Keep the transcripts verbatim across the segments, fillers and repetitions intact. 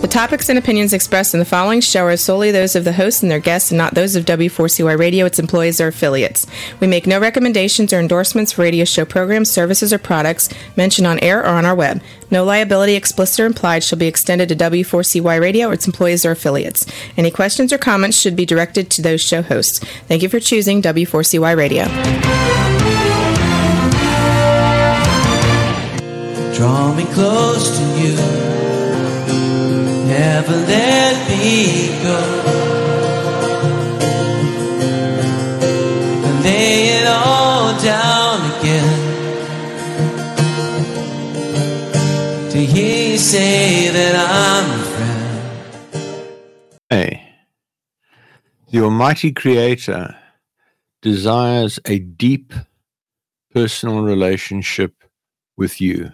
The topics and opinions expressed in the following show are solely those of the hosts and their guests and not those of W four C Y Radio, its employees, or affiliates. We make no recommendations or endorsements for radio show programs, services, or products mentioned on air or on our web. No liability, explicit or implied, shall be extended to W four C Y Radio or its employees or affiliates. Any questions or comments should be directed to those show hosts. Thank you for choosing W four C Y Radio. Draw me close to you, never let me go, and lay it all down again, to hear you say that I'm a friend. Hey, the Almighty Creator desires a deep personal relationship with you.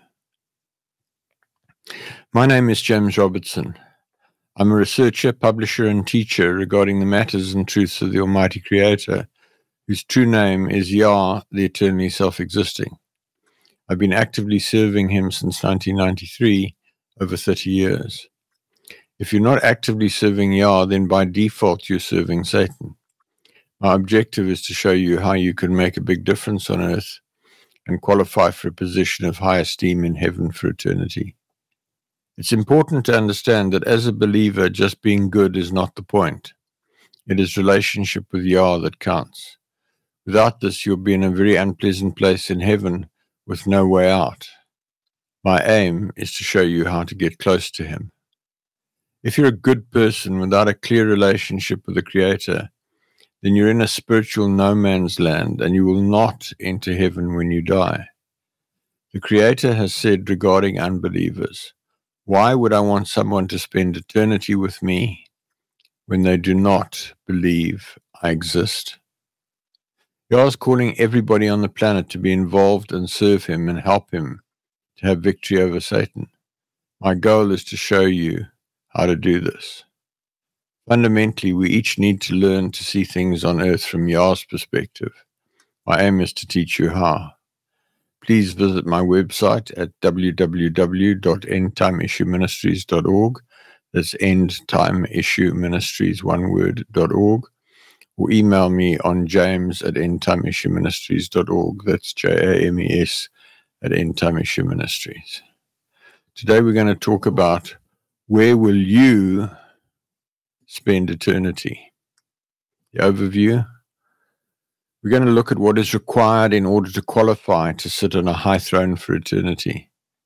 My name is James Robertson. I'm a researcher, publisher, and teacher regarding the matters and truths of the Almighty Creator, whose true name is Yah, the eternally self-existing. I've been actively serving him since nineteen ninety-three, over thirty years. If you're not actively serving Yah, then by default you're serving Satan. My objective is to show you how you can make a big difference on earth and qualify for a position of high esteem in heaven for eternity. It's important to understand that as a believer, just being good is not the point. It is relationship with Yah that counts. Without this, you'll be in a very unpleasant place in heaven with no way out. My aim is to show you how to get close to him. If you're a good person without a clear relationship with the Creator, then you're in a spiritual no man's land and you will not enter heaven when you die. The Creator has said regarding unbelievers, why would I want someone to spend eternity with me when they do not believe I exist? Yah is calling everybody on the planet to be involved and serve him and help him to have victory over Satan. My goal is to show you how to do this. Fundamentally, we each need to learn to see things on earth from Yah's perspective. My aim is to teach you how. Please visit my website at w w w dot end time issue ministries dot org. That's End Time Issue Ministries, one word, dot org. Or email me on james at end time issue ministries dot org. That's J A M E S at End Time Issue Ministries. Today we're going to talk about where will you spend eternity. The overview. We're going to look at what is required in order to qualify to sit on a high throne for eternity.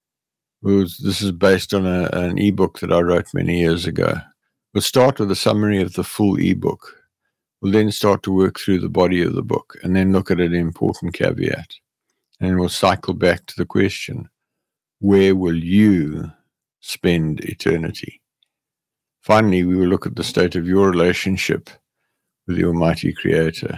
This is based on a, an ebook that I wrote many years ago. We'll start with a summary of the full ebook. We'll then start to work through the body of the book and then look at an important caveat. And we'll cycle back to the question, where will you spend eternity? Finally, we will look at the state of your relationship with the Almighty Creator.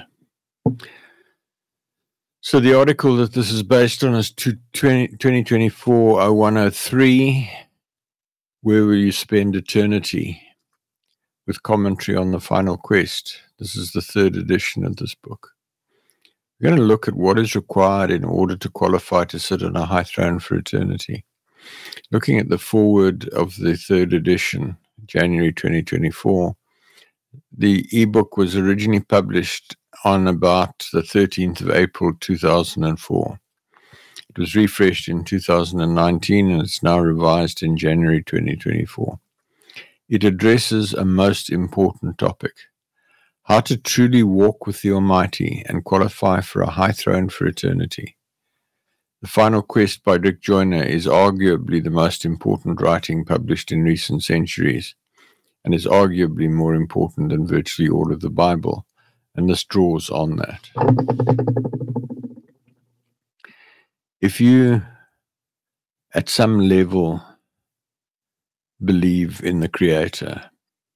So the article that this is based on is twenty twenty-four oh one oh three, Where Will You Spend Eternity? With commentary on the Final Quest. This is the third edition of this book. We're going to look at what is required in order to qualify to sit on a high throne for eternity. Looking at the foreword of the third edition, January twenty twenty-four, the ebook was originally published on about the thirteenth of April two thousand four. It was refreshed in two thousand nineteen and it's now revised in January twenty twenty-four. It addresses a most important topic, how to truly walk with the Almighty and qualify for a high throne for eternity. The Final Quest by Rick Joyner is arguably the most important writing published in recent centuries and is arguably more important than virtually all of the Bible, and this draws on that. If you, at some level, believe in the Creator,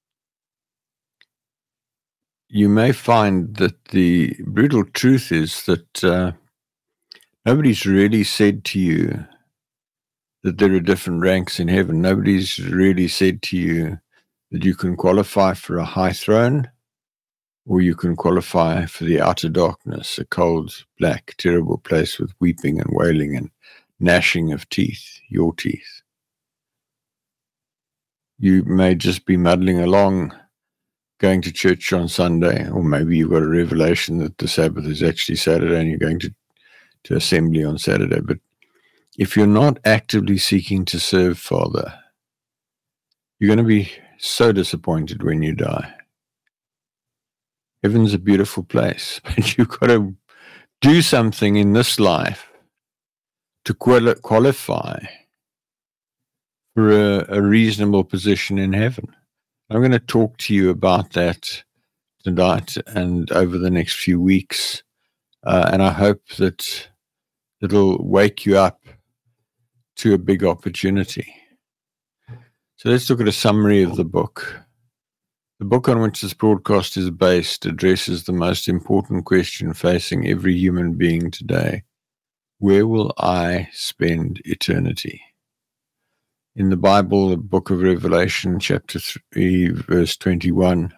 you may find that the brutal truth is that uh, nobody's really said to you that there are different ranks in heaven. Nobody's really said to you that you can qualify for a high throne or you can qualify for the outer darkness, a cold, black, terrible place with weeping and wailing and gnashing of teeth, your teeth. You may just be muddling along, going to church on Sunday, or maybe you've got a revelation that the Sabbath is actually Saturday and you're going to, to assembly on Saturday. But if you're not actively seeking to serve Father, you're going to be so disappointed when you die. Heaven's a beautiful place, but you've got to do something in this life to quali- qualify for a, a reasonable position in heaven. I'm going to talk to you about that tonight and over the next few weeks, uh, and I hope that it'll wake you up to a big opportunity. So let's look at a summary of the book. The book on which this broadcast is based addresses the most important question facing every human being today. Where will I spend eternity? In the Bible, the book of Revelation, chapter three, verse twenty-one,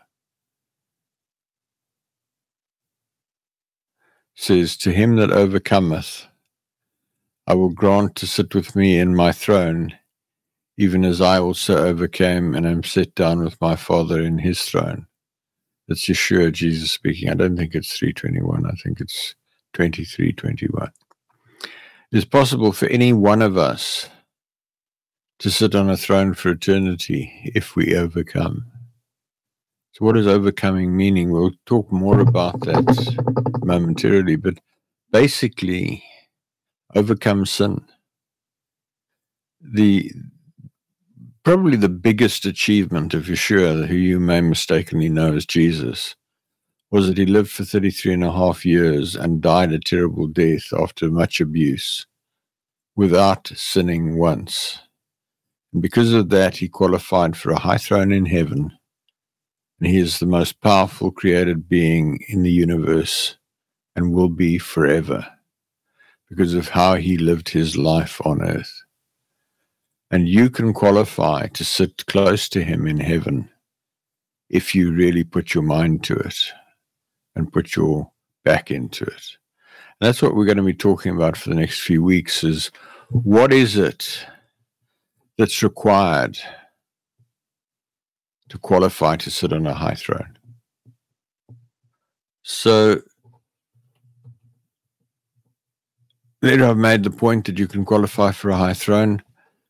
says, "To him that overcometh, I will grant to sit with me in my throne, even as I also overcame and am set down with my Father in his throne." That's Yeshua, Jesus speaking. I don't think it's three twenty-one. I think it's twenty-three twenty-one. It is possible for any one of us to sit on a throne for eternity if we overcome. So what does overcoming meaning? We'll talk more about that momentarily, but basically, overcome sin. The probably the biggest achievement of Yeshua, who you may mistakenly know as Jesus, was that he lived for thirty-three and a half years and died a terrible death after much abuse without sinning once. And because of that, he qualified for a high throne in heaven, and he is the most powerful created being in the universe and will be forever because of how he lived his life on earth. And you can qualify to sit close to him in heaven if you really put your mind to it and put your back into it. And that's what we're going to be talking about for the next few weeks is what is it that's required to qualify to sit on a high throne. So later I've made the point that you can qualify for a high throne.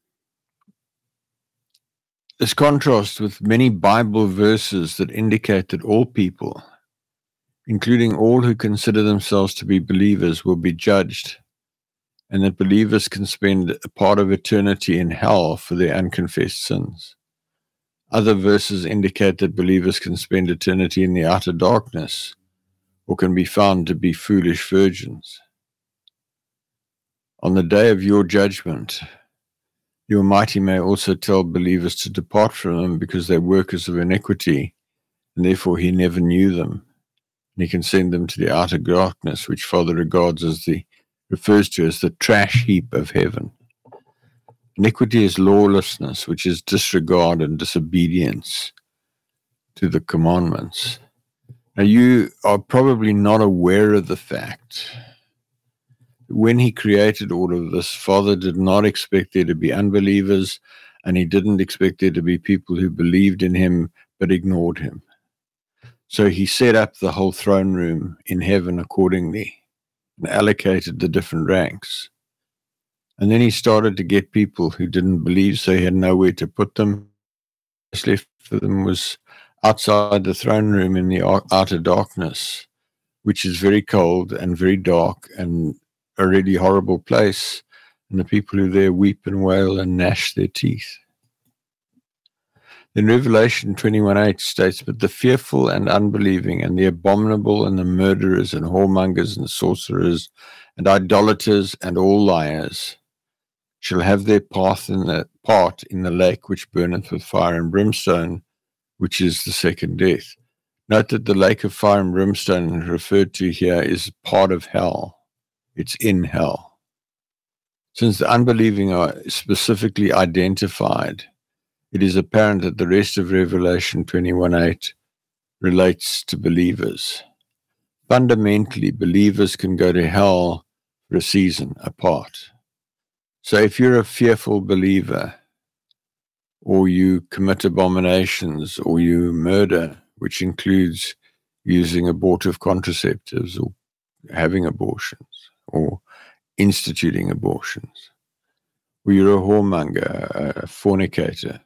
This contrasts with many Bible verses that indicate that all people, including all who consider themselves to be believers, will be judged, and that believers can spend a part of eternity in hell for their unconfessed sins. Other verses indicate that believers can spend eternity in the outer darkness, or can be found to be foolish virgins. On the day of your judgment, the Almighty may also tell believers to depart from them because they're workers of iniquity, and therefore he never knew them. And he can send them to the outer darkness, which Father regards as the refers to as the trash heap of heaven. Iniquity is lawlessness, which is disregard and disobedience to the commandments. Now, you are probably not aware of the fact that when he created all of this, Father did not expect there to be unbelievers, and he didn't expect there to be people who believed in him but ignored him. So he set up the whole throne room in heaven accordingly and allocated the different ranks. And then he started to get people who didn't believe, so he had nowhere to put them. What's left for them was outside the throne room in the outer darkness, which is very cold and very dark and a really horrible place. And the people who there weep and wail and gnash their teeth. In Revelation twenty-one eight states, "But the fearful and unbelieving and the abominable and the murderers and whoremongers and sorcerers and idolaters and all liars shall have their part in the part in the lake which burneth with fire and brimstone, which is the second death." Note that the lake of fire and brimstone referred to here is part of hell. It's in hell. Since the unbelieving are specifically identified, it is apparent that the rest of Revelation twenty-one eight relates to believers. Fundamentally, believers can go to hell for a season apart. So if you're a fearful believer, or you commit abominations, or you murder, which includes using abortive contraceptives or having abortions or instituting abortions, or you're a whoremonger, a fornicator,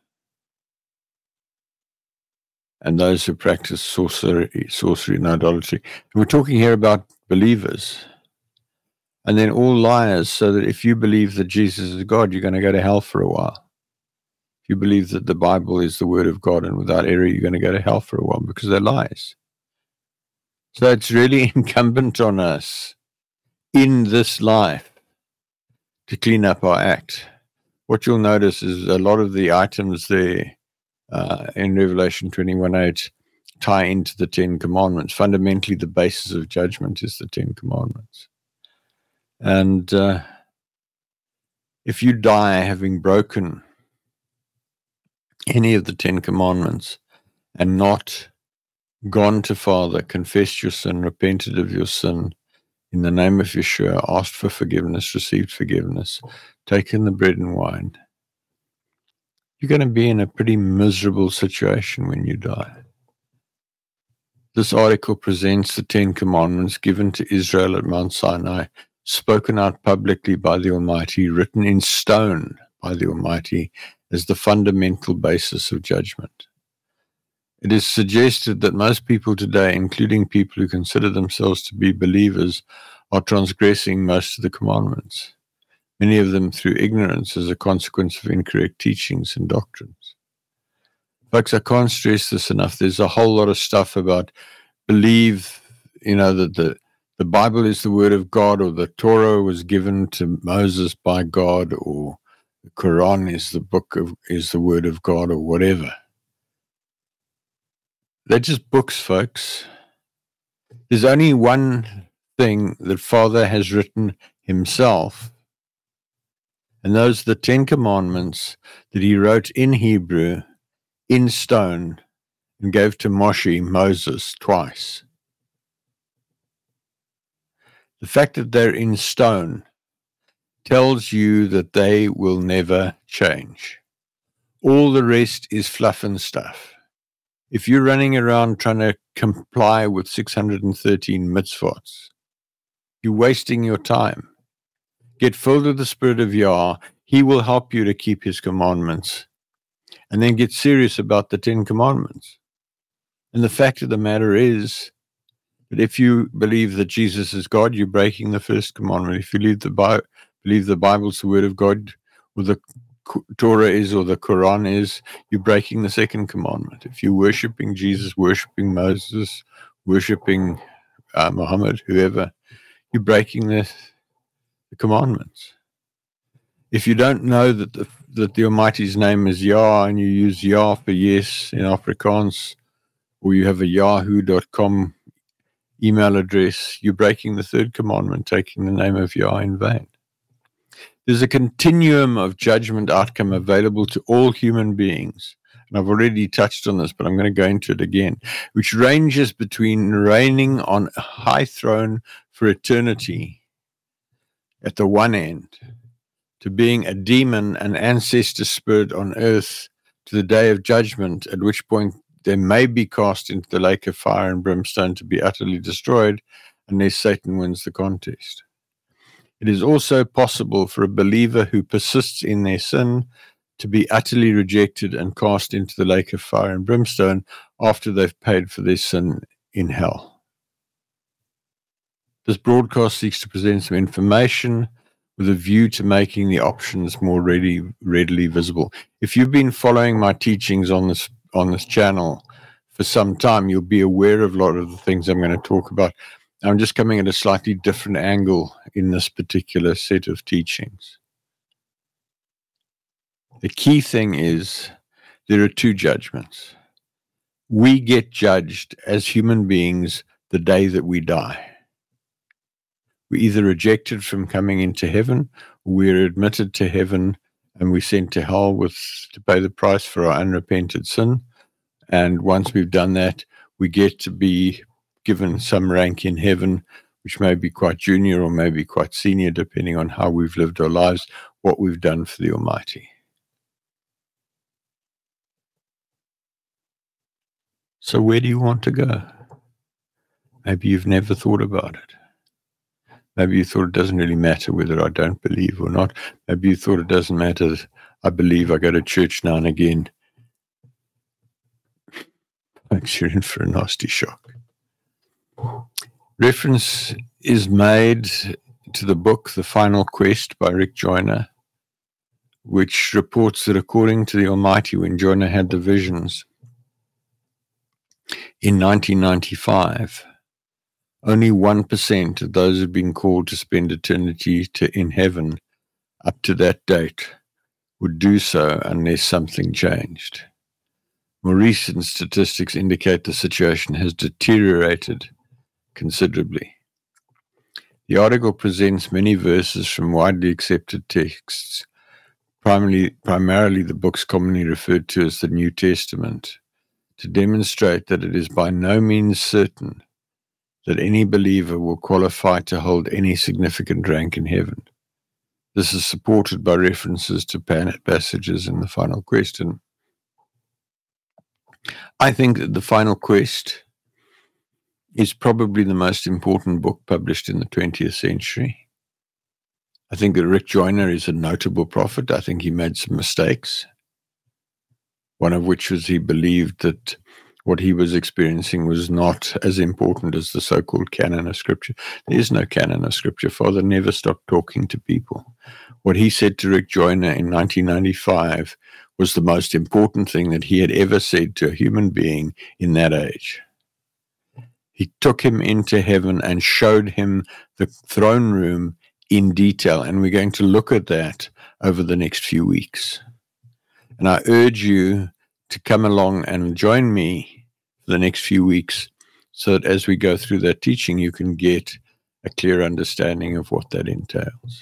and those who practice sorcery, sorcery and idolatry. And we're talking here about believers. And then all liars, so that if you believe that Jesus is God, you're going to go to hell for a while. If you believe that the Bible is the word of God and without error, you're going to go to hell for a while because they're lies. So it's really incumbent on us in this life to clean up our act. What you'll notice is a lot of the items there uh, in Revelation twenty-one eight tie into the Ten Commandments. Fundamentally, the basis of judgment is the Ten Commandments. And uh, if you die having broken any of the Ten Commandments and not gone to Father, confessed your sin, repented of your sin in the name of Yeshua, asked for forgiveness, received forgiveness, taken the bread and wine, you're going to be in a pretty miserable situation when you die. This article presents the Ten Commandments given to Israel at Mount Sinai, spoken out publicly by the Almighty, written in stone by the Almighty as the fundamental basis of judgment. It is suggested that most people today, including people who consider themselves to be believers, are transgressing most of the commandments, many of them through ignorance as a consequence of incorrect teachings and doctrines. Folks, I can't stress this enough. There's a whole lot of stuff about believe, you know, that the The Bible is the word of God, or the Torah was given to Moses by God, or the Quran is the book of is the word of God, or whatever. They're just books, folks. There's only one thing that Father has written himself, and those are the Ten Commandments that he wrote in Hebrew, in stone, and gave to Moshe, Moses, twice. The fact that they're in stone tells you that they will never change. All the rest is fluff and stuff. If you're running around trying to comply with six hundred thirteen mitzvot, you're wasting your time. Get filled with the Spirit of Yah. He will help you to keep his commandments. And then get serious about the Ten Commandments. And the fact of the matter is, but if you believe that Jesus is God, you're breaking the first commandment. If you believe the Bible, believe the Bible's the word of God, or the Torah is, or the Quran is, you're breaking the second commandment. If you're worshiping Jesus, worshiping Moses, worshiping uh, Muhammad, whoever, you're breaking the, the commandments. If you don't know that the, that the Almighty's name is Yah, and you use Yah for yes in Afrikaans, or you have a yahoo dot com email address, you're breaking the third commandment, taking the name of Yah in vain. There's a continuum of judgment outcome available to all human beings. And I've already touched on this, but I'm going to go into it again, which ranges between reigning on a high throne for eternity at the one end, to being a demon, an ancestor spirit on earth to the day of judgment, at which point they may be cast into the lake of fire and brimstone to be utterly destroyed unless Satan wins the contest. It is also possible for a believer who persists in their sin to be utterly rejected and cast into the lake of fire and brimstone after they've paid for their sin in hell. This broadcast seeks to present some information with a view to making the options more ready, readily visible. If you've been following my teachings on this on this channel for some time, you'll be aware of a lot of the things I'm going to talk about. I'm just coming at a slightly different angle in this particular set of teachings. The key thing is there are two judgments. We get judged as human beings the day that we die. We're either rejected from coming into heaven, or we're admitted to heaven and we're sent to hell with to pay the price for our unrepented sin. And once we've done that, we get to be given some rank in heaven, which may be quite junior or maybe quite senior, depending on how we've lived our lives, what we've done for the Almighty. So where do you want to go? Maybe you've never thought about it. Maybe you thought it doesn't really matter whether I don't believe or not. Maybe you thought it doesn't matter that I believe, I go to church now and again. Thanks, you're in for a nasty shock. Reference is made to the book The Final Quest by Rick Joyner, which reports that according to the Almighty, when Joyner had the visions in nineteen ninety-five, only one percent of those who had been called to spend eternity to, in heaven up to that date would do so unless something changed. More recent statistics indicate the situation has deteriorated considerably. The article presents many verses from widely accepted texts, primarily, primarily the books commonly referred to as the New Testament, to demonstrate that it is by no means certain that any believer will qualify to hold any significant rank in heaven. This is supported by references to passages in The Final Quest. And I think that The Final Quest is probably the most important book published in the twentieth century. I think that Rick Joyner is a notable prophet. I think he made some mistakes, one of which was he believed that what he was experiencing was not as important as the so-called canon of Scripture. There is no canon of Scripture. Father never stopped talking to people. What he said to Rick Joyner in nineteen ninety-five was the most important thing that he had ever said to a human being in that age. He took him into heaven and showed him the throne room in detail, and we're going to look at that over the next few weeks. And I urge you to come along and join me for the next few weeks so that as we go through that teaching, you can get a clear understanding of what that entails.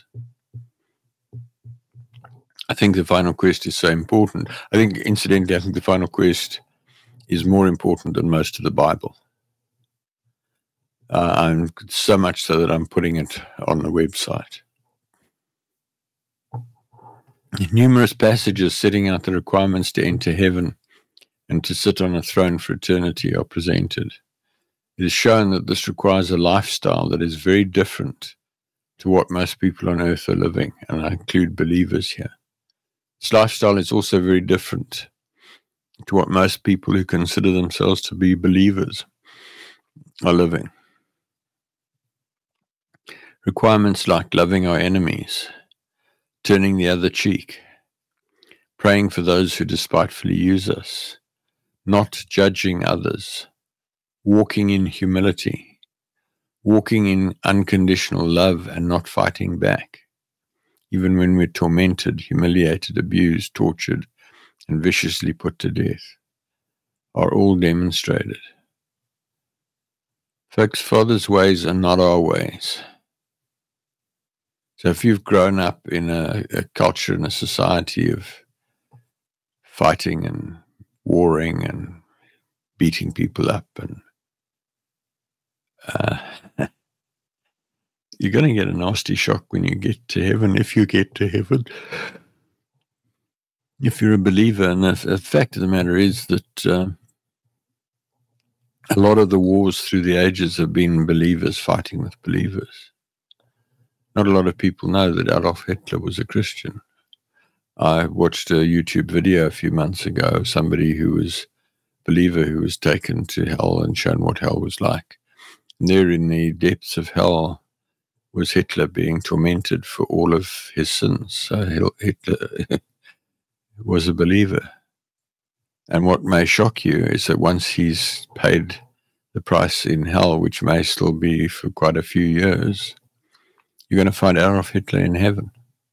I think The Final Quest is so important. I think, incidentally, I think The Final Quest is more important than most of the Bible. Uh, I'm so much so that I'm putting it on the website. Numerous passages setting out the requirements to enter heaven and to sit on a throne for eternity are presented. It is shown that this requires a lifestyle that is very different to what most people on earth are living, and I include believers here. This lifestyle is also very different to what most people who consider themselves to be believers are living. Requirements like loving our enemies, turning the other cheek, praying for those who despitefully use us, not judging others, walking in humility, walking in unconditional love and not fighting back, even when we're tormented, humiliated, abused, tortured, and viciously put to death, are all demonstrated. Folks, Father's ways are not our ways. So if you've grown up in a, a culture and a society of fighting and warring and beating people up, and uh, you're going to get a nasty shock when you get to heaven, if you get to heaven. If you're a believer, and the, the fact of the matter is that uh, a lot of the wars through the ages have been believers fighting with believers. Not a lot of people know that Adolf Hitler was a Christian. I watched a YouTube video a few months ago of somebody who was a believer who was taken to hell and shown what hell was like. And there in the depths of hell was Hitler being tormented for all of his sins. So Hitler was a believer. And what may shock you is that once he's paid the price in hell, which may still be for quite a few years, you're going to find Adolf Hitler in heaven.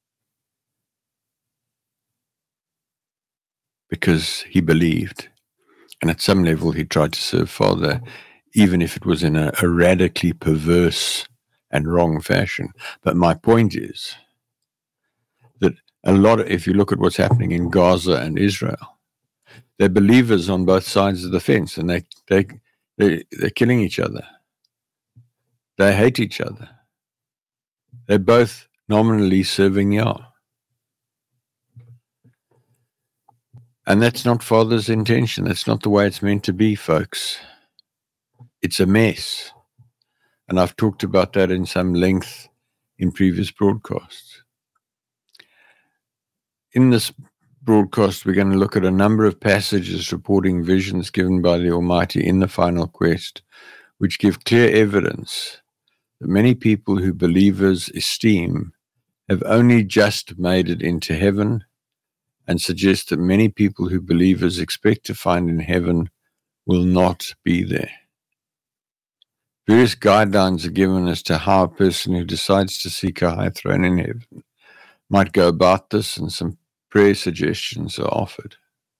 Because he believed. And at some level, he tried to serve Father, even if it was in a, a radically perverse and wrong fashion. But my point is that a lot of, if you look at what's happening in Gaza and Israel, they're believers on both sides of the fence, and they, they, they, they're killing each other. They hate each other. They're both nominally serving Yah. And that's not Father's intention. That's not the way it's meant to be, folks. It's a mess. And I've talked about that in some length in previous broadcasts. In this broadcast, we're going to look at a number of passages reporting visions given by the Almighty in the final quest, which give clear evidence that many people who believers esteem have only just made it into heaven, and suggest that many people who believers expect to find in heaven will not be there. Various guidelines are given as to how a person who decides to seek a high throne in heaven might go about this, and some prayer suggestions are offered.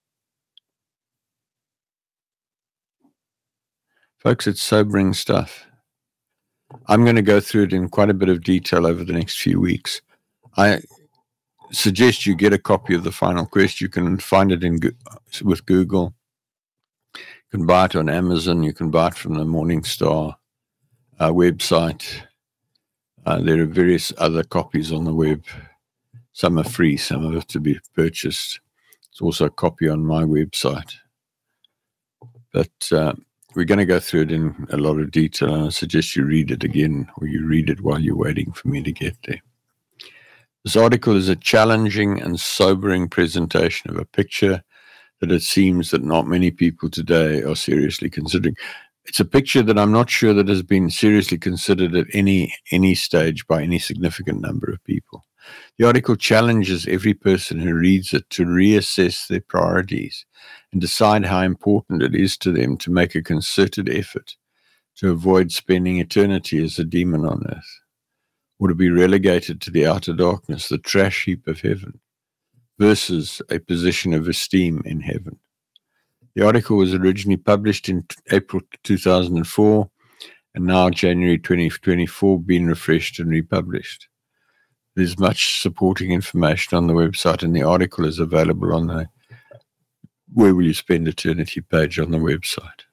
Folks, it's sobering stuff. I'm going to go through it in quite a bit of detail over the next few weeks. I suggest you get a copy of the final quest. You can find it in with Google. You can buy it on Amazon. You can buy it from the Morningstar uh, website. Uh, there are various other copies on the web. Some are free, some are to be purchased. It's also a copy on my website. But uh, we're going to go through it in a lot of detail, and I suggest you read it again, or you read it while you're waiting for me to get there. This article is a challenging and sobering presentation of a picture that it seems that not many people today are seriously considering. It's a picture that I'm not sure that has been seriously considered at any any stage by any significant number of people. The article challenges every person who reads it to reassess their priorities and decide how important it is to them to make a concerted effort to avoid spending eternity as a demon on earth, or to be relegated to the outer darkness, the trash heap of heaven, versus a position of esteem in heaven. The article was originally published in April two thousand four, and now January twenty twenty-four, been refreshed and republished. There's much supporting information on the website, and the article is available on the Where Will You Spend Eternity page on the website.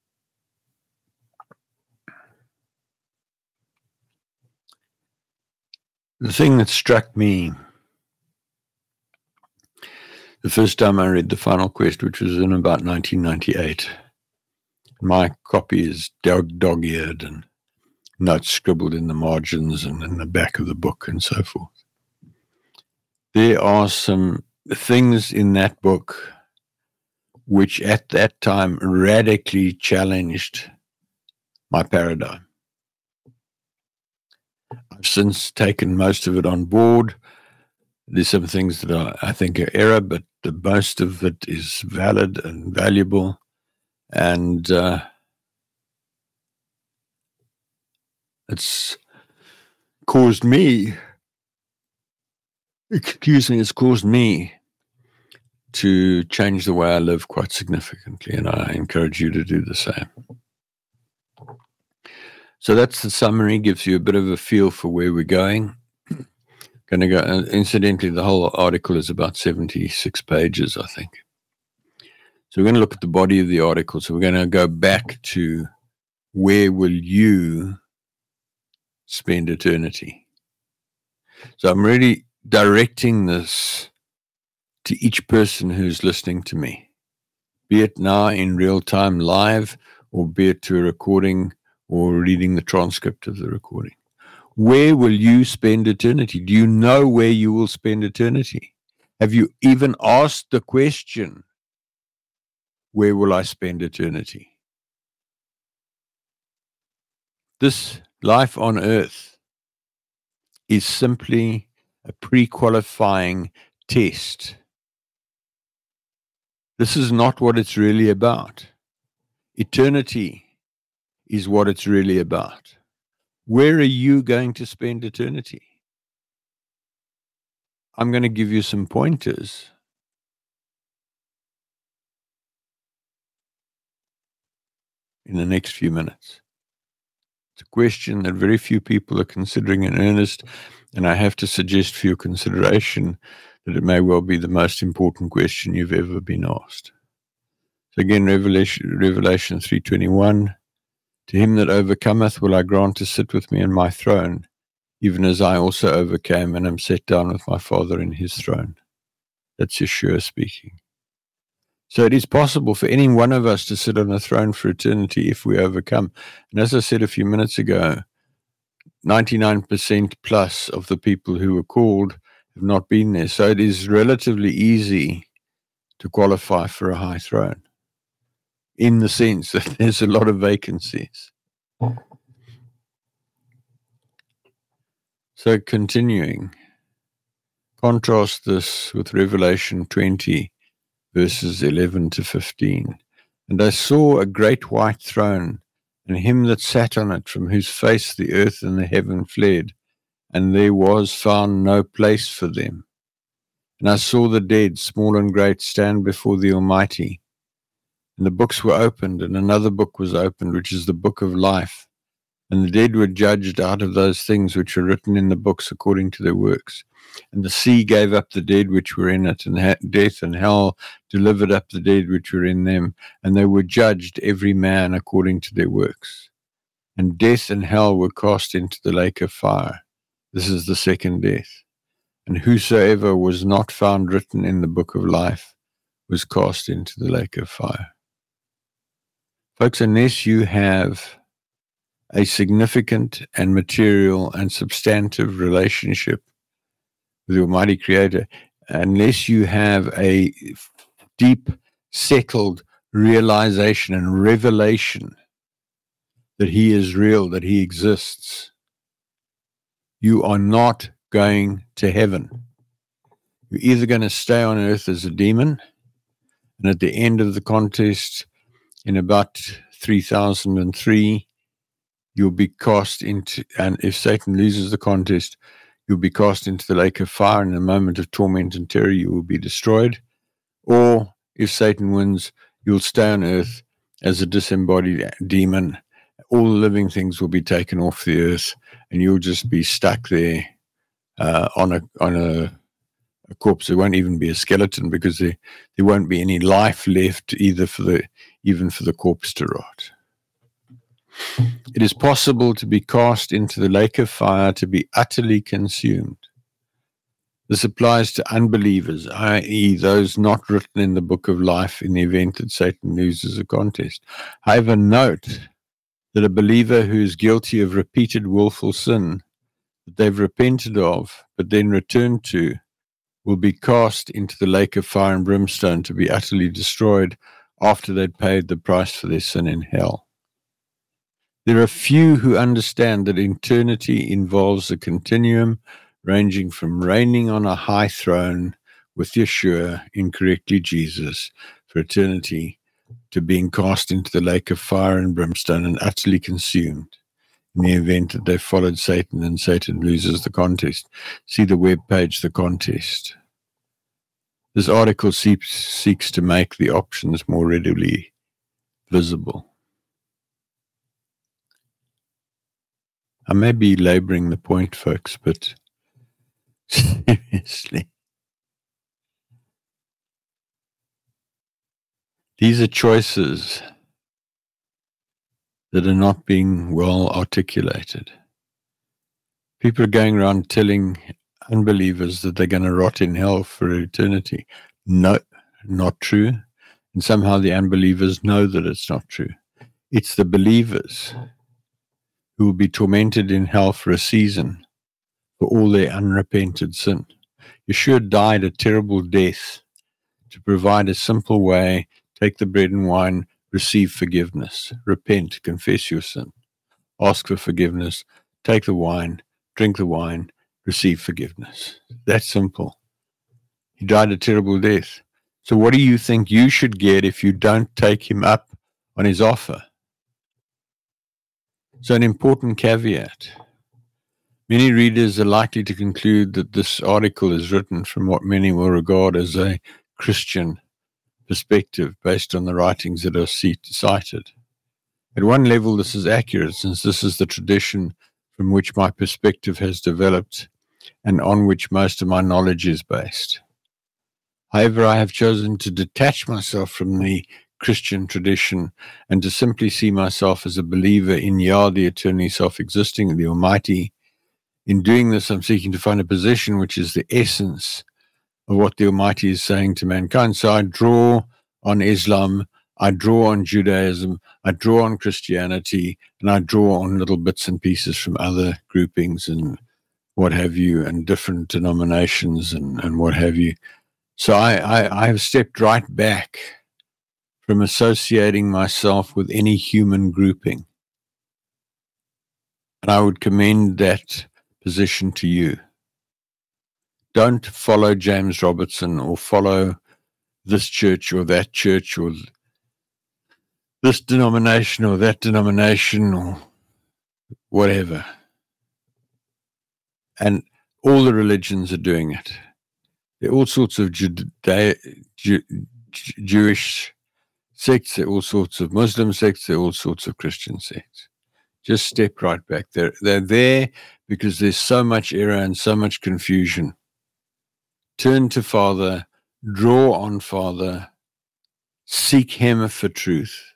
The thing that struck me the first time I read The Final Quest, which was in about nineteen ninety-eight, my copy is dog, dog-eared and notes scribbled in the margins and in the back of the book and so forth. There are some things in that book which at that time radically challenged my paradigm. I've since taken most of it on board. There's some things that are, I think are error, but the most of it is valid and valuable. And uh, it's caused me, excuse me, it's caused me to change the way I live quite significantly, and I encourage you to do the same. So that's the summary, gives you a bit of a feel for where we're going. Going to go, uh, incidentally, the whole article is about seventy-six pages, I think. So we're going to look at the body of the article. So we're going to go back to where will you spend eternity? So I'm really directing this to each person who's listening to me, be it now in real time live, or be it to a recording or reading the transcript of the recording. Where will you spend eternity? Do you know where you will spend eternity? Have you even asked the question, where will I spend eternity? This life on earth is simply a pre-qualifying test. This is not what it's really about. Eternity is what it's really about. Where are you going to spend eternity? I'm going to give you some pointers. In the next few minutes. It's a question that very few people are considering in earnest, and I have to suggest for your consideration that it may well be the most important question you've ever been asked. So again, Revelation, Revelation three twenty-one, to him that overcometh will I grant to sit with me in my throne, even as I also overcame and am set down with my Father in his throne. That's Yeshua speaking. So it is possible for any one of us to sit on a throne for eternity if we overcome. And as I said a few minutes ago, ninety-nine percent plus of the people who were called have not been there. So it is relatively easy to qualify for a high throne, in the sense that there's a lot of vacancies. So continuing, contrast this with Revelation twenty, verses eleven to fifteen. And I saw a great white throne, and him that sat on it, from whose face the earth and the heaven fled, and there was found no place for them. And I saw the dead, small and great, stand before the Almighty. And the books were opened, and another book was opened, which is the book of life. And the dead were judged out of those things which are written in the books according to their works. And the sea gave up the dead which were in it, and ha- death and hell delivered up the dead which were in them, and they were judged every man according to their works. And death and hell were cast into the lake of fire. This is the second death. And whosoever was not found written in the book of life was cast into the lake of fire. Folks, unless you have a significant and material and substantive relationship with the Almighty Creator, unless you have a deep, settled realization and revelation that He is real, that He exists, you are not going to heaven. You're either going to stay on earth as a demon, and at the end of the contest, in about three thousand three, you'll be cast into, and if Satan loses the contest, you'll be cast into the lake of fire. In a moment of torment and terror, you will be destroyed. Or if Satan wins, you'll stay on earth as a disembodied demon. All the living things will be taken off the earth, and you'll just be stuck there uh, on a on a, a corpse. There won't even be a skeleton, because there, there won't be any life left, either for the even for the corpse to rot. It is possible to be cast into the lake of fire, to be utterly consumed. This applies to unbelievers, that is those not written in the book of life, in the event that Satan loses a contest. However, note that a believer who is guilty of repeated willful sin that they've repented of, but then returned to, will be cast into the lake of fire and brimstone, to be utterly destroyed after they'd paid the price for their sin in hell. There are few who understand that eternity involves a continuum ranging from reigning on a high throne with Yeshua, incorrectly Jesus, for eternity, to being cast into the lake of fire and brimstone and utterly consumed in the event that they followed Satan and Satan loses the contest. See the webpage, The Contest. This article seeks, seeks to make the options more readily visible. I may be laboring the point, folks, but seriously, these are choices that are not being well articulated. People are going around telling unbelievers that they're going to rot in hell for eternity. No, not true. And somehow the unbelievers know that it's not true. It's the believers who will be tormented in hell for a season for all their unrepented sin. Yeshua died a terrible death to provide a simple way: take the bread and wine, receive forgiveness, repent, confess your sin, ask for forgiveness, take the wine, drink the wine, receive forgiveness. That's simple. He died a terrible death. So what do you think you should get if you don't take him up on his offer? So an important caveat. Many readers are likely to conclude that this article is written from what many will regard as a Christian perspective based on the writings that are cited. At one level, this is accurate, since this is the tradition from which my perspective has developed and on which most of my knowledge is based. However, I have chosen to detach myself from the Christian tradition and to simply see myself as a believer in Yah, the eternally self-existing, the Almighty. In doing this, I'm seeking to find a position which is the essence of what the Almighty is saying to mankind. So I draw on Islam, I draw on Judaism, I draw on Christianity, and I draw on little bits and pieces from other groupings and what have you, and different denominations and, and what have you. So I, I, I have stepped right back from associating myself with any human grouping. And I would commend that position to you. Don't follow James Robertson or follow this church or that church or this denomination or that denomination or whatever. And all the religions are doing it. There are all sorts of Judea, Jew, Jewish sects, there are all sorts of Muslim sects, there are all sorts of Christian sects. Just step right back. They're, they're there because there's so much error and so much confusion. Turn to Father, draw on Father, seek Him for truth,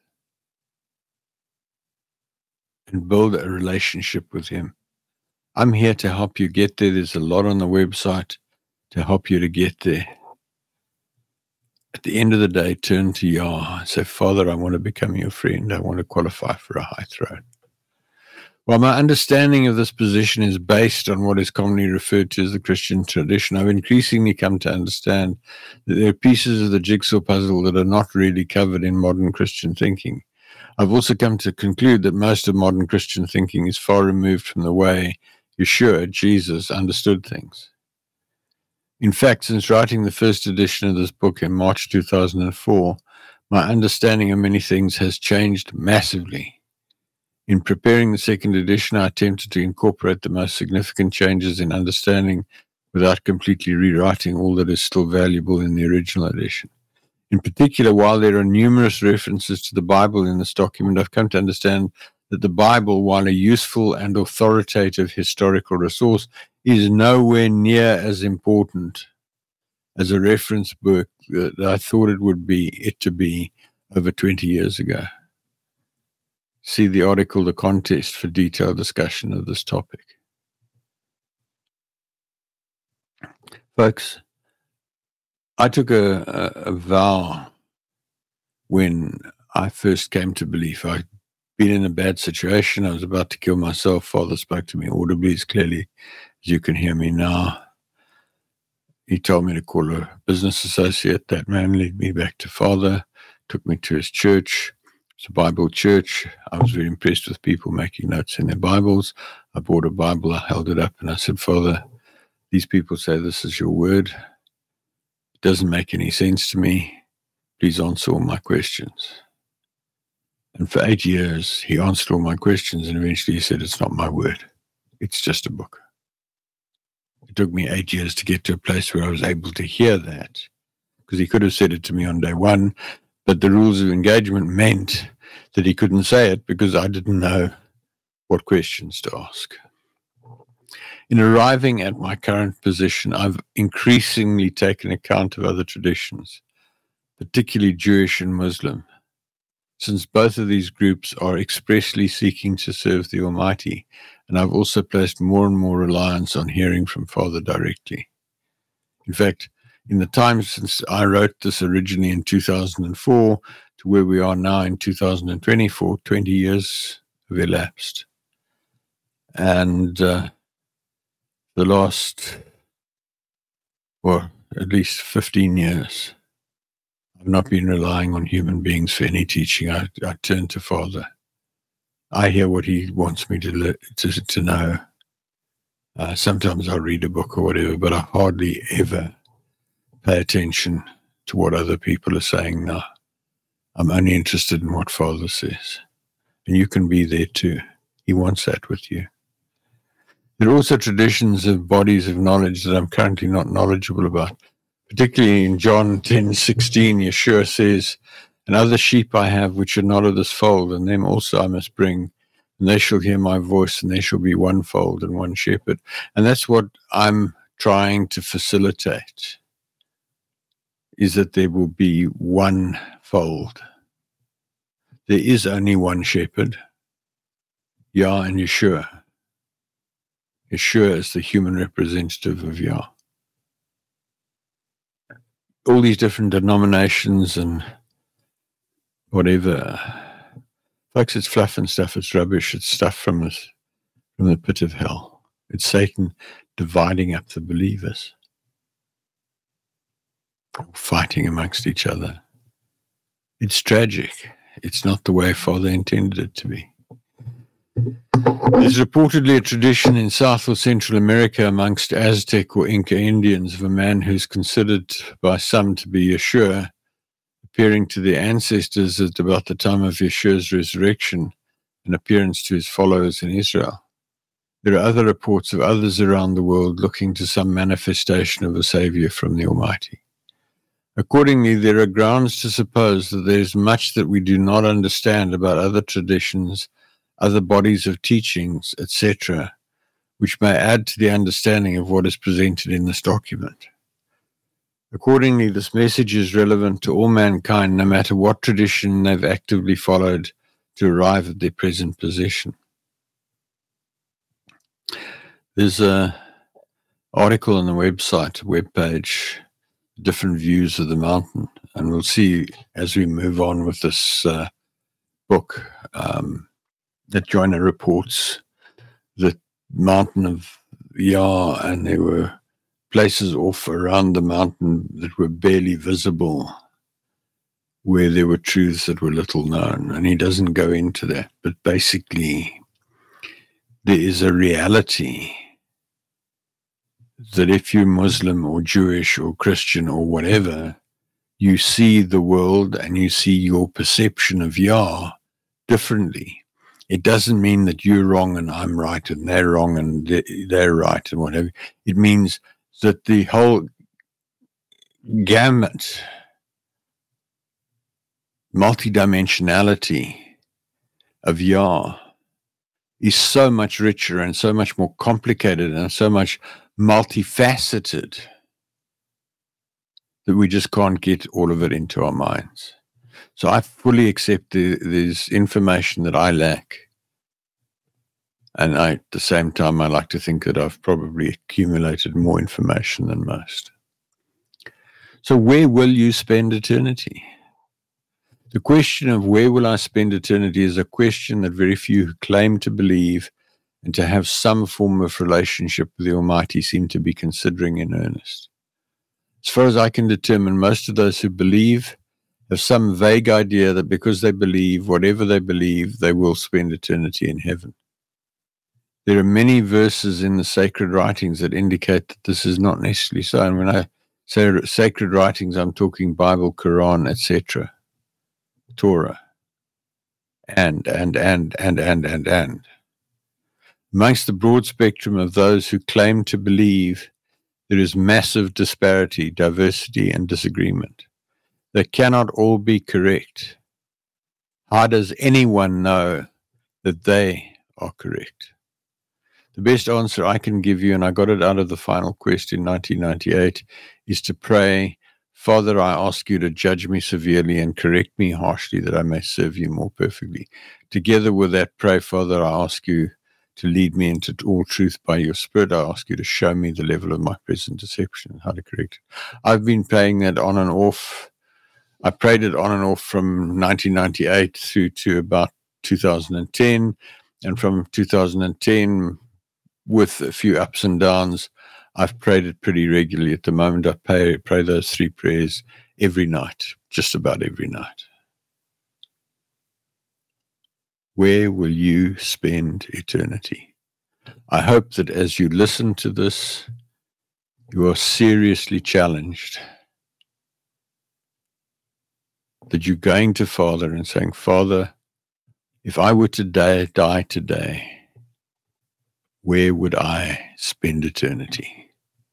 and build a relationship with Him. I'm here to help you get there. There's a lot on the website to help you to get there. At the end of the day, turn to Yah and say, Father, I want to become your friend. I want to qualify for a high throne. Well, my understanding of this position is based on what is commonly referred to as the Christian tradition. I've increasingly come to understand that there are pieces of the jigsaw puzzle that are not really covered in modern Christian thinking. I've also come to conclude that most of modern Christian thinking is far removed from the way Yeshua, Jesus, understood things. In fact, since writing the first edition of this book in March two thousand four, my understanding of many things has changed massively. In preparing the second edition, I attempted to incorporate the most significant changes in understanding without completely rewriting all that is still valuable in the original edition. In particular, while there are numerous references to the Bible in this document, I've come to understand that the Bible, while a useful and authoritative historical resource, is nowhere near as important as a reference book that I thought it would be it to be over twenty years ago. See the article, The Contest, for detailed discussion of this topic. Folks, I took a, a, a vow when I first came to belief. I'd been in a bad situation. I was about to kill myself. Father spoke to me audibly, as clearly as you can hear me now. He told me to call a business associate. That man led me back to Father, took me to his church. It's a Bible church. I was very impressed with people making notes in their Bibles. I bought a Bible, I held it up, and I said, Father, these people say this is your word. It doesn't make any sense to me. Please answer all my questions. And for eight years, he answered all my questions, and eventually he said, it's not my word. It's just a book. It took me eight years to get to a place where I was able to hear that, because he could have said it to me on day one, but the rules of engagement meant that he couldn't say it because I didn't know what questions to ask. In arriving at my current position, I've increasingly taken account of other traditions, particularly Jewish and Muslim, since both of these groups are expressly seeking to serve the Almighty, and I've also placed more and more reliance on hearing from Father directly. In fact, in the time since I wrote this originally in two thousand four to where we are now in two thousand twenty-four, twenty years have elapsed. And uh, the last, well, at least fifteen years, I've not been relying on human beings for any teaching. I, I turn to Father. I hear what he wants me to le- to, to know. Uh, sometimes I'll read a book or whatever, but I hardly ever pay attention to what other people are saying now. I'm only interested in what Father says. And you can be there too. He wants that with you. There are also traditions of bodies of knowledge that I'm currently not knowledgeable about. Particularly in John ten sixteen, Yeshua says, and other sheep I have which are not of this fold, and them also I must bring, and they shall hear my voice, and there shall be one fold and one shepherd. And that's what I'm trying to facilitate, is that there will be one fold. There is only one shepherd, Yah and Yeshua. Yeshua is the human representative of Yah. All these different denominations and whatever. Folks, it's fluff and stuff. It's rubbish. It's stuff from this, from the pit of hell. It's Satan dividing up the believers, fighting amongst each other. It's tragic. It's not the way Father intended it to be. There's reportedly a tradition in South or Central America amongst Aztec or Inca Indians of a man who's considered by some to be Yeshua, appearing to their ancestors at about the time of Yeshua's resurrection, an appearance to his followers in Israel. There are other reports of others around the world looking to some manifestation of a Savior from the Almighty. Accordingly, there are grounds to suppose that there is much that we do not understand about other traditions, other bodies of teachings, et cetera, which may add to the understanding of what is presented in this document. Accordingly, this message is relevant to all mankind, no matter what tradition they've actively followed to arrive at their present position. There's an article on the website, webpage, different views of the mountain, and we'll see as we move on with this uh, book um, that Joyner reports the mountain of Yah, and there were places off around the mountain that were barely visible, where there were truths that were little known, and he doesn't go into that. But basically, there is a reality that if you're Muslim or Jewish or Christian or whatever, you see the world and you see your perception of Yah differently. It doesn't mean that you're wrong and I'm right and they're wrong and they're right and whatever. It means that the whole gamut, multidimensionality of Yah is so much richer and so much more complicated and so much multifaceted that we just can't get all of it into our minds. So I fully accept the, there's information that I lack. And I, at the same time, I like to think that I've probably accumulated more information than most. So where will you spend eternity? The question of where will I spend eternity is a question that very few who claim to believe and to have some form of relationship with the Almighty seem to be considering in earnest. As far as I can determine, most of those who believe have some vague idea that because they believe, whatever they believe, they will spend eternity in heaven. There are many verses in the sacred writings that indicate that this is not necessarily so. And when I say sacred writings, I'm talking Bible, Quran, et cetera, Torah, and, and, and, and, and, and, and. Amongst the broad spectrum of those who claim to believe, there is massive disparity, diversity, and disagreement. They cannot all be correct. How does anyone know that they are correct? The best answer I can give you, and I got it out of the Final Quest in nineteen ninety-eight, is to pray, Father, I ask you to judge me severely and correct me harshly that I may serve you more perfectly. Together with that, pray, Father, I ask you to lead me into all truth by your Spirit. I ask you to show me the level of my present deception and how to correct it. I've been praying that on and off. I prayed it on and off from nineteen ninety-eight through to about two thousand ten. And from two thousand ten, with a few ups and downs, I've prayed it pretty regularly. At the moment, I pray, pray those three prayers every night, just about every night. Where will you spend eternity? I hope that as you listen to this, you are seriously challenged, that you're going to Father and saying, Father, if I were to die, die today, where would I spend eternity?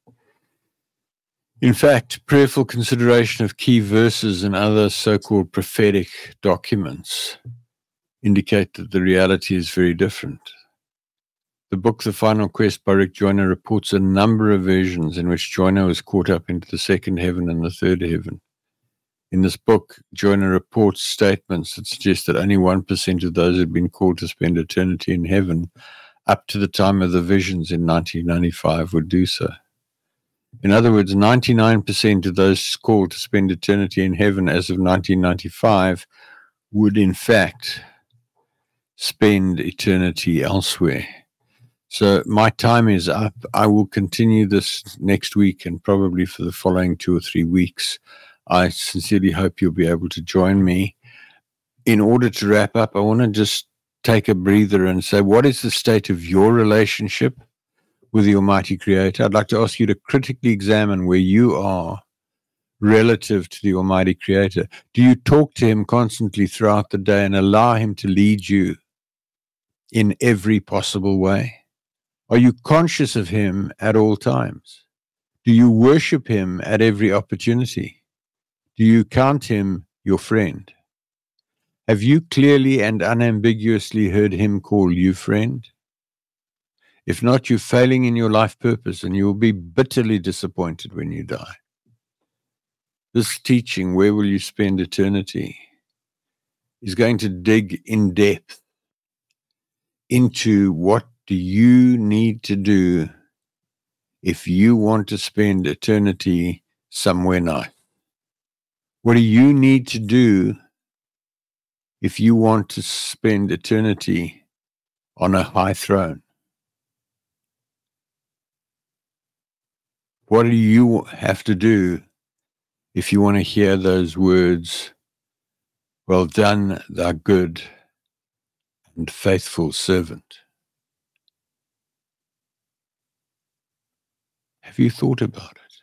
In fact, prayerful consideration of key verses and other so-called prophetic documents indicate that the reality is very different. The book The Final Quest by Rick Joyner reports a number of versions in which Joyner was caught up into the second heaven and the third heaven. In this book, Joyner reports statements that suggest that only one percent of those who had been called to spend eternity in heaven up to the time of the visions in nineteen ninety-five would do so. In other words, ninety-nine percent of those called to spend eternity in heaven as of nineteen ninety-five would in fact spend eternity elsewhere. So my time is up. I will continue this next week and probably for the following two or three weeks. I sincerely hope you'll be able to join me. In order to wrap up, I want to just take a breather and say, what is the state of your relationship with the Almighty Creator? I'd like to ask you to critically examine where you are relative to the Almighty Creator. Do you talk to Him constantly throughout the day and allow Him to lead you in every possible way? Are you conscious of Him at all times? Do you worship Him at every opportunity? Do you count Him your friend? Have you clearly and unambiguously heard Him call you friend? If not, you're failing in your life purpose and you will be bitterly disappointed when you die. This teaching, Where Will You Spend Eternity, is going to dig in depth into what do you need to do if you want to spend eternity somewhere nice. What do you need to do if you want to spend eternity on a high throne? What do you have to do if you want to hear those words, well done, thou good and faithful servant? Have you thought about it?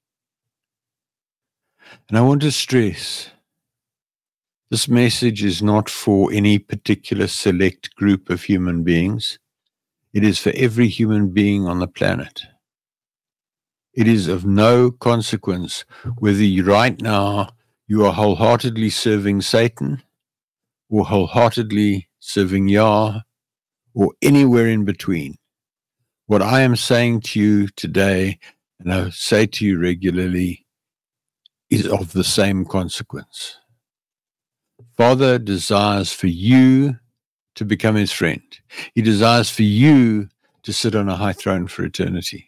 And I want to stress, this message is not for any particular select group of human beings. It is for every human being on the planet. It is of no consequence whether you, right now you are wholeheartedly serving Satan or wholeheartedly serving Yah or anywhere in between. What I am saying to you today, and I say to you regularly, is of the same consequence. Father desires for you to become His friend. He desires for you to sit on a high throne for eternity.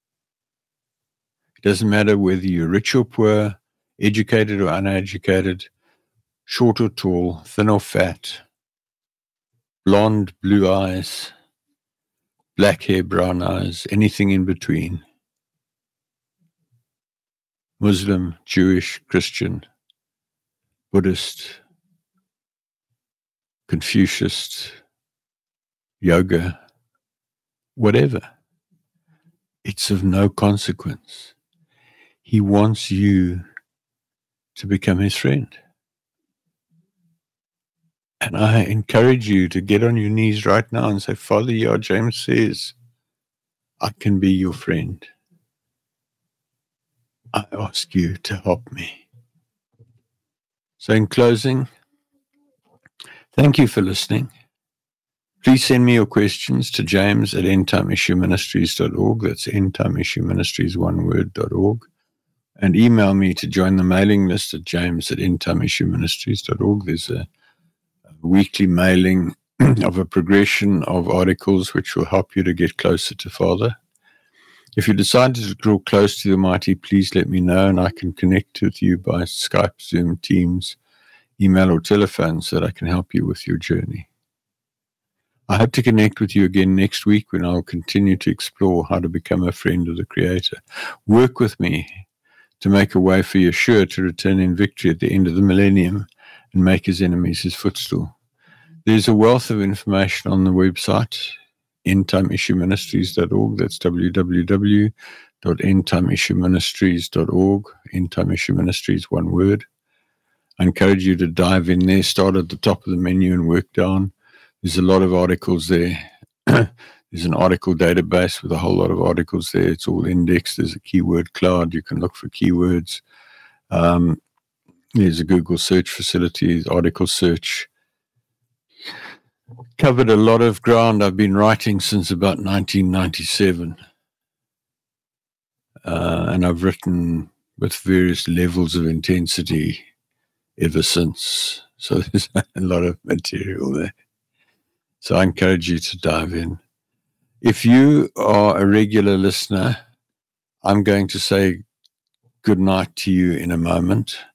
It doesn't matter whether you're rich or poor, educated or uneducated, short or tall, thin or fat, blonde, blue eyes, black hair, brown eyes, anything in between. Muslim, Jewish, Christian, Buddhist, Confucius, yoga, whatever. It's of no consequence. He wants you to become His friend. And I encourage you to get on your knees right now and say, Father, Yah, James says, I can be your friend. I ask you to help me. So in closing, thank you for listening. Please send me your questions to James at endtime issue ministries dot org. That's endtime issue ministries, one word, dot org. And email me to join the mailing list at james at endtime issue ministries dot org. There's a, a weekly mailing of a progression of articles which will help you to get closer to Father. If you decide to draw close to the Almighty, please let me know and I can connect with you by Skype, Zoom, Teams, email or telephone so that I can help you with your journey. I hope to connect with you again next week when I'll continue to explore how to become a friend of the Creator. Work with me to make a way for Yeshua to return in victory at the end of the millennium and make His enemies His footstool. There's a wealth of information on the website, endtime issue ministries dot org. That's w w w dot endtime issue ministries dot org. Endtime Issue Ministries, one word. I encourage you to dive in there, start at the top of the menu and work down. There's a lot of articles there. There's an article database with a whole lot of articles there. It's all indexed. There's a keyword cloud. You can look for keywords. Um, there's a Google search facility, article search. Covered a lot of ground. I've been writing since about nineteen ninety-seven. Uh, and I've written with various levels of intensity ever since. So there's a lot of material there. So I encourage you to dive in. If you are a regular listener, I'm going to say good night to you in a moment.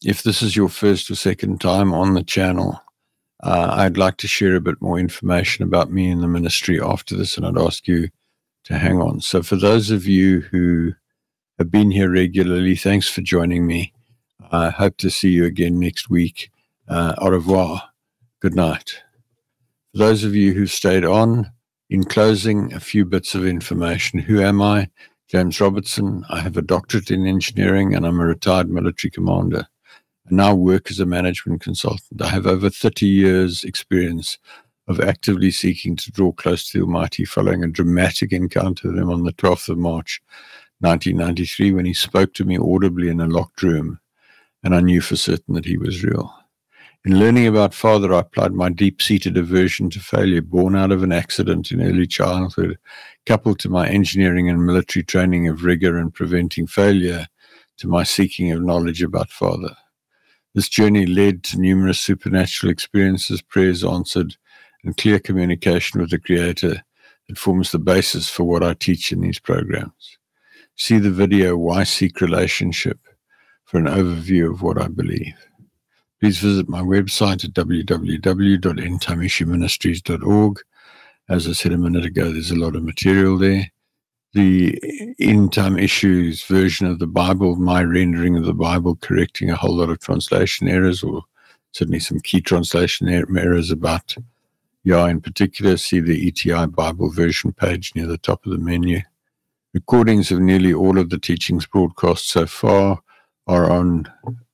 if this is your first or second time on the channel, uh, I'd like to share a bit more information about me and the ministry after this, and I'd ask you to hang on. So for those of you who have been here regularly, thanks for joining me. I hope to see you again next week. Uh, au revoir. Good night. For those of you who stayed on, in closing, a few bits of information. Who am I? James Robertson. I have a doctorate in engineering and I'm a retired military commander. I now work as a management consultant. I have over thirty years experience of actively seeking to draw close to the Almighty following a dramatic encounter with him on the twelfth of March, nineteen ninety-three, when he spoke to me audibly in a locked room, and I knew for certain that he was real. In learning about Father, I applied my deep-seated aversion to failure, born out of an accident in early childhood, coupled to my engineering and military training of rigor and preventing failure, to my seeking of knowledge about Father. This journey led to numerous supernatural experiences, prayers answered, and clear communication with the Creator that forms the basis for what I teach in these programs. See the video, Why Seek Relationship, for an overview of what I believe. Please visit my website at w w w dot end time issue ministries dot org. As I said a minute ago, there's a lot of material there. The End Time Issues version of the Bible, my rendering of the Bible, correcting a whole lot of translation errors, or certainly some key translation errors about Yah in particular. See the E T I Bible version page near the top of the menu. Recordings of nearly all of the teachings broadcast so far are on,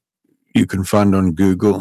you can find on Google.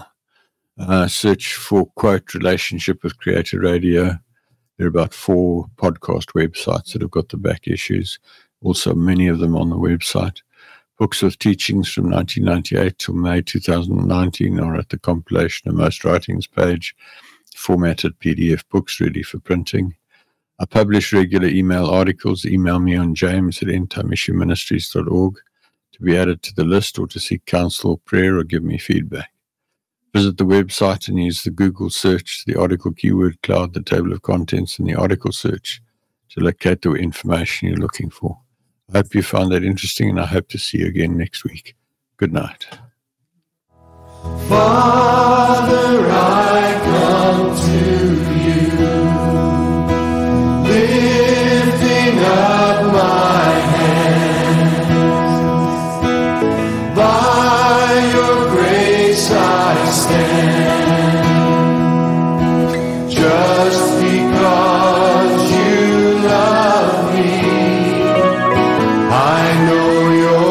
Uh, search for, quote, Relationship with Creator Radio. There are about four podcast websites that have got the back issues. Also, many of them on the website. Books with teachings from nineteen ninety-eight till May two thousand nineteen are at the compilation of most writings page, formatted P D F books ready for printing. I publish regular email articles. Email me on james at end time issue ministries dot org to be added to the list or to seek counsel or prayer or give me feedback. Visit the website and use the Google search, the article keyword cloud, the table of contents, and the article search to locate the information you're looking for. I hope you found that interesting, and I hope to see you again next week. Good night. Father, I come to you, lifting up my hands. By your grace I stand, just because you love me. I know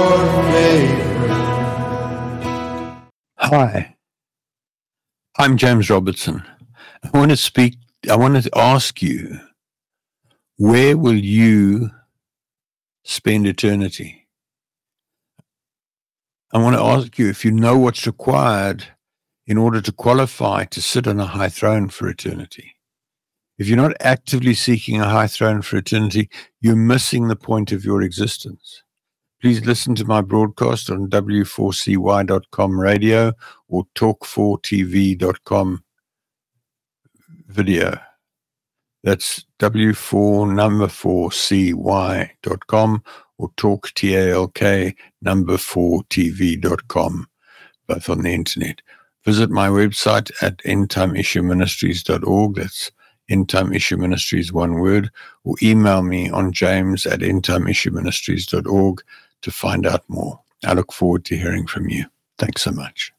your favor. Hi, I'm James Robertson. I want to speak, I want to ask you, where will you spend eternity? I want to ask you if you know what's required in order to qualify to sit on a high throne for eternity. If you're not actively seeking a high throne for eternity, you're missing the point of your existence. Please listen to my broadcast on w four c y dot com radio or talk four t v dot com video. That's w four number four c y dot com or talk t a l k number four t v dot com, both on the internet. Visit my website at end time issue ministries dot org. That's End Time Issue Ministries, one word, or email me on james at end time issue ministries dot org to find out more. I look forward to hearing from you. Thanks so much.